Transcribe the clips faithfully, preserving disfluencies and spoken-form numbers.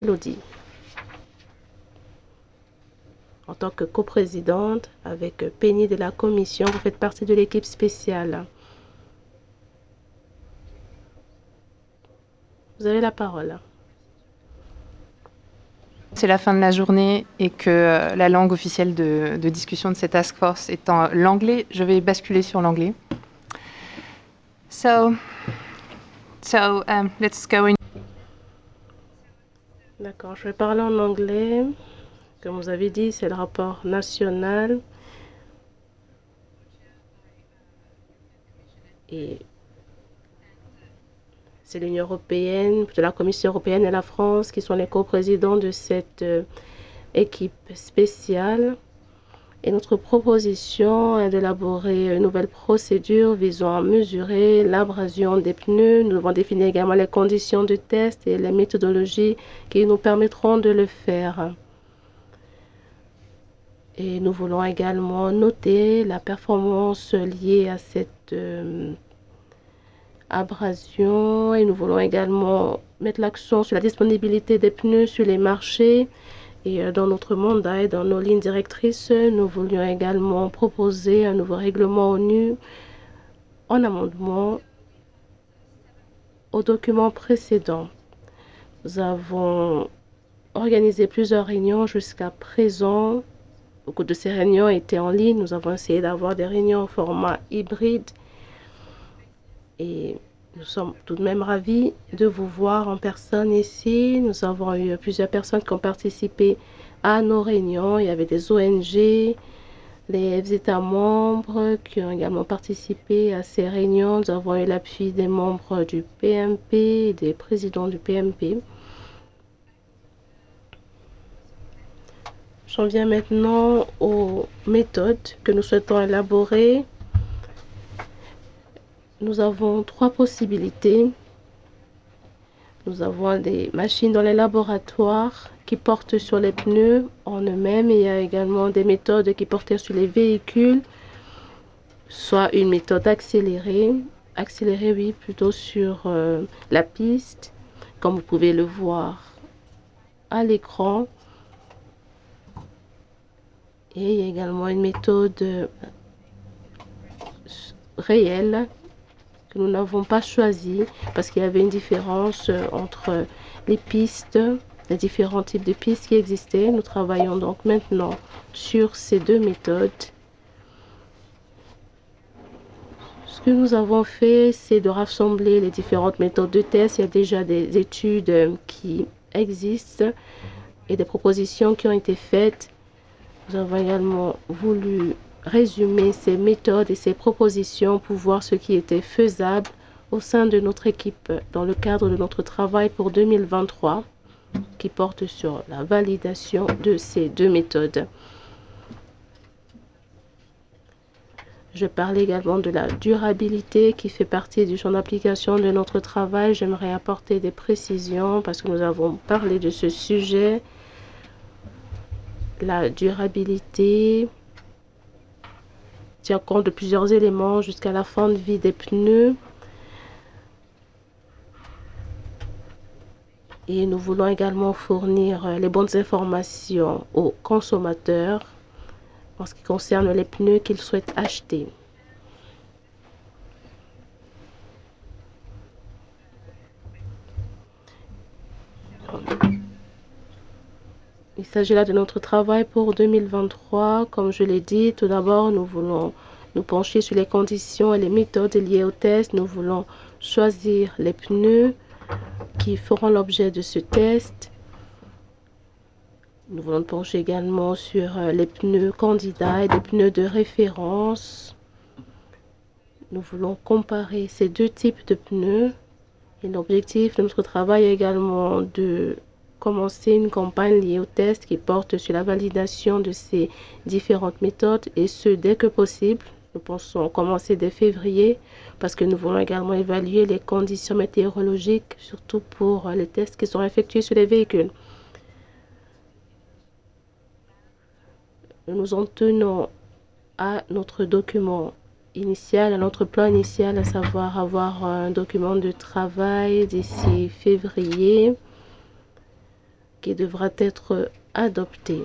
Lodi, en tant que coprésidente avec Penny de la commission, vous faites partie de l'équipe spéciale. Vous avez la parole. C'est la fin de la journée et que euh, la langue officielle de, de discussion de cette task force étant l'anglais, je vais basculer sur l'anglais. So, so um, let's go in. D'accord, je vais parler en anglais. Comme vous avez dit, c'est le rapport national. Et c'est l'Union européenne, la Commission européenne et la France qui sont les coprésidents de cette euh, équipe spéciale. Et notre proposition est d'élaborer une nouvelle procédure visant à mesurer l'abrasion des pneus. Nous devons définir également les conditions de test et les méthodologies qui nous permettront de le faire. Et nous voulons également noter la performance liée à cette euh, abrasion et nous voulons également mettre l'accent sur la disponibilité des pneus sur les marchés. Et dans notre mandat et dans nos lignes directrices, nous voulions également proposer un nouveau règlement ONU en amendement au document précédent. Nous avons organisé plusieurs réunions jusqu'à présent. Beaucoup de ces réunions étaient en ligne. Nous avons essayé d'avoir des réunions en format hybride. Et nous sommes tout de même ravis de vous voir en personne ici. Nous avons eu plusieurs personnes qui ont participé à nos réunions. Il y avait des O N G, les États membres qui ont également participé à ces réunions. Nous avons eu l'appui des membres du P M P et des présidents du P M P. J'en viens maintenant aux méthodes que nous souhaitons élaborer. Nous avons trois possibilités. Nous avons des machines dans les laboratoires qui portent sur les pneus en eux-mêmes. Il y a également des méthodes qui portent sur les véhicules, soit une méthode accélérée, accélérée oui, plutôt sur euh, la piste, comme vous pouvez le voir à l'écran. Et il y a également une méthode réelle que nous n'avons pas choisi parce qu'il y avait une différence entre les pistes, les différents types de pistes qui existaient. Nous travaillons donc maintenant sur ces deux méthodes. Ce que nous avons fait, c'est de rassembler les différentes méthodes de test. Il y a déjà des études qui existent et des propositions qui ont été faites. Nous avons également voulu résumer ces méthodes et ces propositions pour voir ce qui était faisable au sein de notre équipe dans le cadre de notre travail pour deux mille vingt-trois qui porte sur la validation de ces deux méthodes. Je parle également de la durabilité qui fait partie du champ d'application de notre travail. J'aimerais apporter des précisions parce que nous avons parlé de ce sujet. La durabilité tient compte de plusieurs éléments jusqu'à la fin de vie des pneus. Et nous voulons également fournir les bonnes informations aux consommateurs en ce qui concerne les pneus qu'ils souhaitent acheter. Il s'agit là de notre travail pour deux mille vingt-trois. Comme je l'ai dit, tout d'abord, nous voulons nous pencher sur les conditions et les méthodes liées au test. Nous voulons choisir les pneus qui feront l'objet de ce test. Nous voulons nous pencher également sur les pneus candidats et les pneus de référence. Nous voulons comparer ces deux types de pneus. Et l'objectif de notre travail est également de commencer une campagne liée au test qui porte sur la validation de ces différentes méthodes et ce dès que possible. Nous pensons commencer dès février parce que nous voulons également évaluer les conditions météorologiques, surtout pour les tests qui sont effectués sur les véhicules. Nous nous en tenons à notre document initial, à notre plan initial, à savoir avoir un document de travail d'ici février. qui devra être adopté.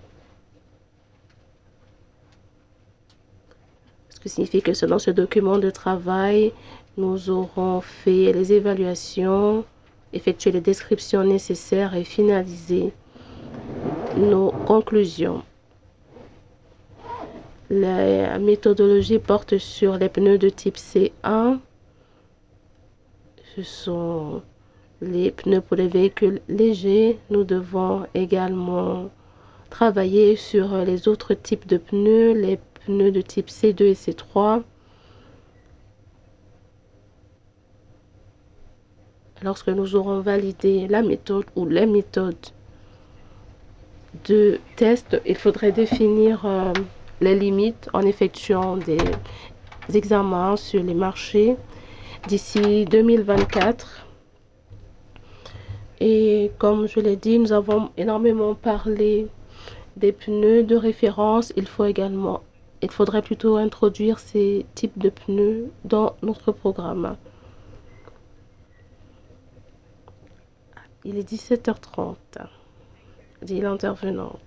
Ce qui signifie que selon ce document de travail, nous aurons fait les évaluations, effectué les descriptions nécessaires et finalisé nos conclusions. La méthodologie porte sur les pneus de type C un. Ce sont les pneus pour les véhicules légers. Nous devons également travailler sur les autres types de pneus, les pneus de type C deux et C trois. Lorsque nous aurons validé la méthode ou les méthodes de test, il faudrait définir euh, les limites en effectuant des examens sur les marchés d'ici deux mille vingt-quatre. Et comme je l'ai dit, nous avons énormément parlé des pneus de référence. Il faut également, il faudrait plutôt introduire ces types de pneus dans notre programme. Il est dix-sept heures trente, dit l'intervenant.